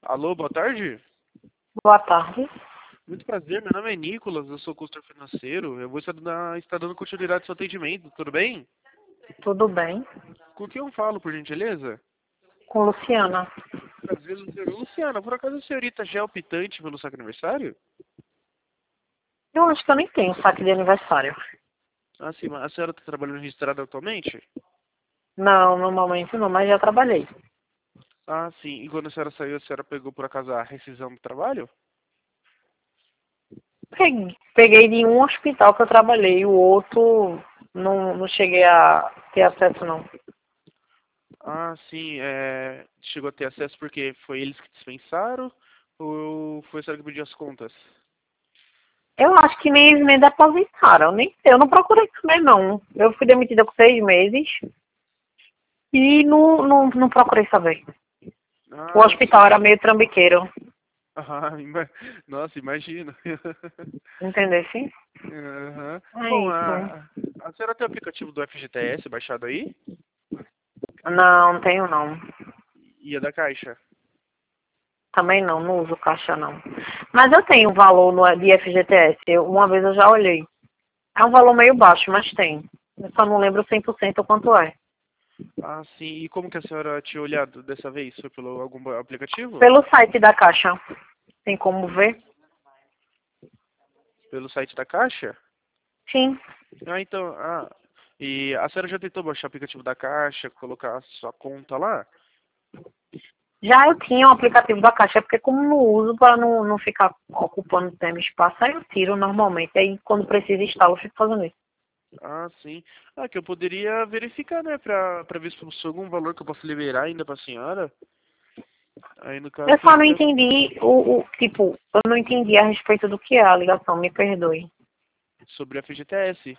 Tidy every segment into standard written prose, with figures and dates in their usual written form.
Alô, boa tarde. Boa tarde. Muito prazer, meu nome é Nicolas, eu sou consultor financeiro. Eu vou estar dando continuidade ao seu atendimento, tudo bem? Tudo bem? Com quem eu falo, por gentileza? Com Luciana. Prazer, Luciana. Luciana, por acaso a senhorita já é optante pelo seu aniversário? Eu acho que eu nem tenho saque de aniversário. Ah, sim, mas a senhora está trabalhando registrada atualmente? Não, no momento não, mas já trabalhei. Ah, sim. E quando a senhora saiu, a senhora pegou por acaso a rescisão do trabalho? Peguei de um hospital que eu trabalhei, o outro não cheguei a ter acesso não. Ah, sim. Chegou a ter acesso porque foi eles que dispensaram ou foi a senhora que pediu as contas? Eu acho que nem eles me depositaram, nem sei, eu não procurei também não. Eu fui demitida com 6 meses e não procurei saber. O Ah, hospital sim. era meio trambiqueiro, Ah, nossa, imagino. entendeu? Sim? Aham. É Bom, isso. a senhora tem o aplicativo do FGTS baixado aí? Não tenho não. E a da Caixa? Também não uso caixa não. Mas eu tenho um valor no, de FGTS. Uma vez eu já olhei. É um valor meio baixo, mas tem. Eu só não lembro 100% quanto é. Ah, sim. E como que a senhora tinha olhado dessa vez? Foi pelo algum aplicativo? Pelo site da Caixa, tem como ver? Pelo site da Caixa? Sim. Ah, então, e a senhora já tentou baixar o aplicativo da Caixa, colocar a sua conta lá? Já eu tinha um aplicativo da Caixa, porque como não uso para não ficar ocupando tempo e espaço, aí eu tiro normalmente. Aí quando precisa instalar, eu fico fazendo isso. Ah, sim. Ah, que eu poderia verificar, né, pra ver se fosse algum valor que eu posso liberar ainda pra senhora. Aí, no caso, Eu só teria não que ser entendi tipo, eu não entendi a respeito do que é a ligação, me perdoe. sobre a FGTS.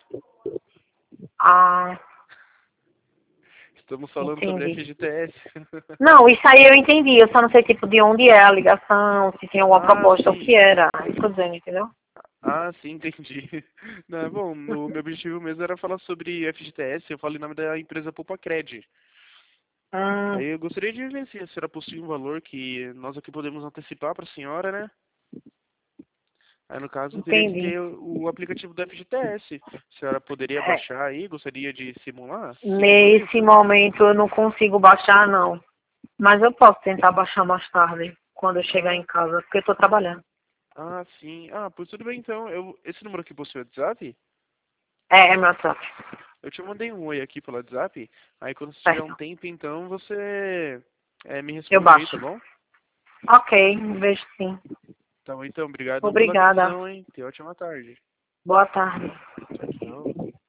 Ah, Estamos falando sobre a entendi. FGTS. Não, isso aí eu entendi. Eu só não sei, tipo, de onde é a ligação, se tem alguma Ah, proposta, o sim. que era. É isso que eu tô dizendo, entendeu? Ah, sim, entendi. Não, bom, o meu objetivo mesmo era falar sobre FGTS, eu falo em nome da empresa Poupacred. Hum, Aí eu gostaria de ver se era possível um valor que nós aqui podemos antecipar para a senhora, né? Aí no caso teria que entendi. ter o aplicativo do FGTS. A senhora poderia É, baixar aí? Gostaria de simular? Sim, tudo nesse isso? momento eu não consigo baixar, não. Mas eu posso tentar baixar mais tarde, quando eu chegar Ah, em casa, porque eu tô trabalhando. sim. Ah, pois tudo bem então. Esse número aqui possui WhatsApp? É meu WhatsApp. Eu te mandei um oi aqui pelo WhatsApp. Aí quando você tiver um Certo. tempo, então você me Eu responde aí, tá baixo. bom? Ok, vejo sim. Então, obrigadão pela Obrigada. atenção, hein? Tenha ótima tarde. Boa tarde. Tchau, tchau.